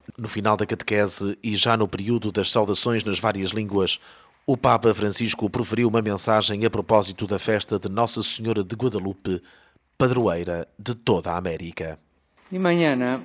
No final da catequese e já no período das saudações nas várias línguas, o Papa Francisco proferiu uma mensagem a propósito da festa de Nossa Senhora de Guadalupe, padroeira de toda a América. Y mañana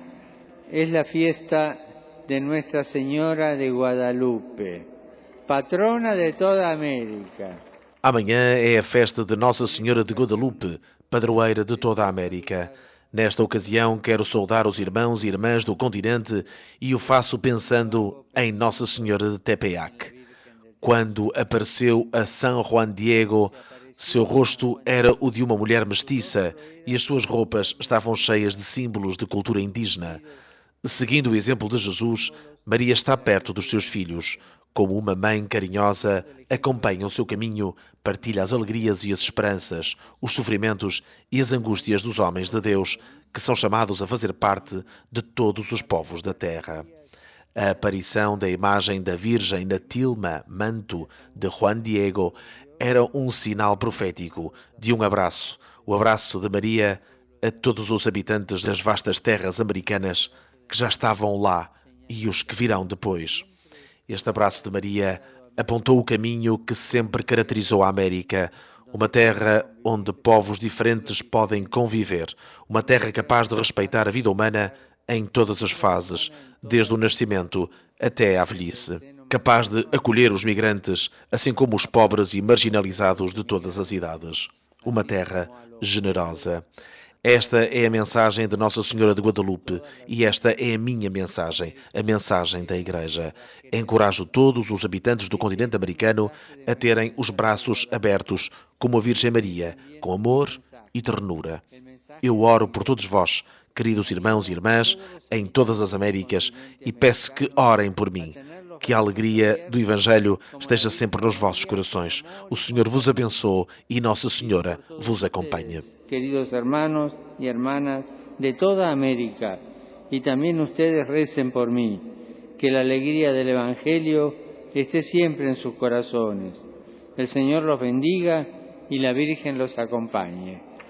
es la fiesta de Nuestra Señora de Guadalupe, patrona de toda América. Amanhã é a festa de Nossa Senhora de Guadalupe, padroeira de toda a América. Nesta ocasião, quero saudar os irmãos e irmãs do continente e o faço pensando em Nossa Senhora de Tepeyac. Quando apareceu a San Juan Diego, seu rosto era o de uma mulher mestiça e as suas roupas estavam cheias de símbolos de cultura indígena. Seguindo o exemplo de Jesus, Maria está perto dos seus filhos. Como uma mãe carinhosa, acompanha o seu caminho, partilha as alegrias e as esperanças, os sofrimentos e as angústias dos homens de Deus, que são chamados a fazer parte de todos os povos da terra. A aparição da imagem da Virgem na tilma, manto, de Juan Diego, era um sinal profético de um abraço, o abraço de Maria a todos os habitantes das vastas terras americanas que já estavam lá e os que virão depois. Este abraço de Maria apontou o caminho que sempre caracterizou a América, uma terra onde povos diferentes podem conviver, uma terra capaz de respeitar a vida humana em todas as fases, desde o nascimento até à velhice, capaz de acolher os migrantes, assim como os pobres e marginalizados de todas as idades. Uma terra generosa. Esta é a mensagem de Nossa Senhora de Guadalupe e esta é a minha mensagem, a mensagem da Igreja. Encorajo todos os habitantes do continente americano a terem os braços abertos, como a Virgem Maria, com amor e ternura. Eu oro por todos vós, queridos irmãos e irmãs, em todas as Américas, e peço que orem por mim. Que a alegria do Evangelho esteja sempre nos vossos corações. O Senhor vos abençoe e Nossa Senhora vos acompanhe. Queridos hermanos y hermanas de toda América, y también ustedes recen por mí, que la alegría del Evangelio esté siempre en sus corazones. El Señor los bendiga y la Virgen los acompañe.